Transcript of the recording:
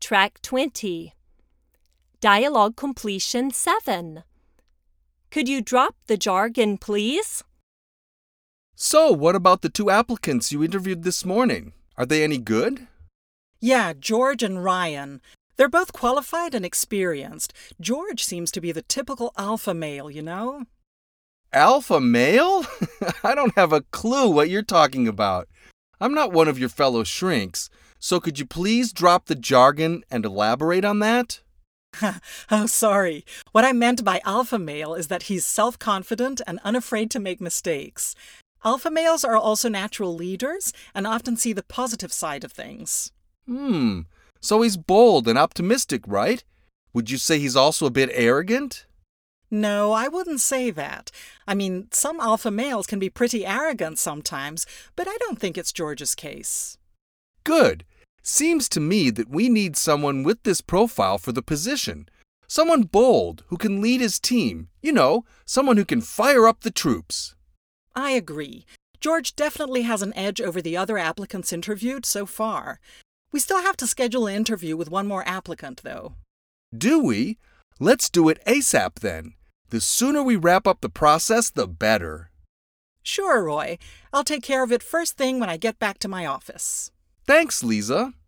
Track 20. Dialogue completion 7. Could you drop the jargon, please? So, what about the 2 applicants you interviewed this morning? Are they any good? Yeah, George and Ryan. They're both qualified and experienced. George seems to be the typical alpha male, you know? Alpha male? I don't have a clue what you're talking about. I'm not one of your fellow shrinks, so could you please drop the jargon and elaborate on that? Oh, sorry. What I meant by alpha male is that he's self-confident and unafraid to make mistakes. Alpha males are also natural leaders and often see the positive side of things. So he's bold and optimistic, right? Would you say he's also a bit arrogant? No, I wouldn't say that. I mean, some alpha males can be pretty arrogant sometimes, but I don't think it's George's case. Good. Seems to me that we need someone with this profile for the position. Someone bold who can lead his team. You know, someone who can fire up the troops. I agree. George definitely has an edge over the other applicants interviewed so far. We still have to schedule an interview with one more applicant, though. Do we? Let's do it ASAP then. The sooner we wrap up the process, the better. Sure, Roy. I'll take care of it first thing when I get back to my office. Thanks, Lisa.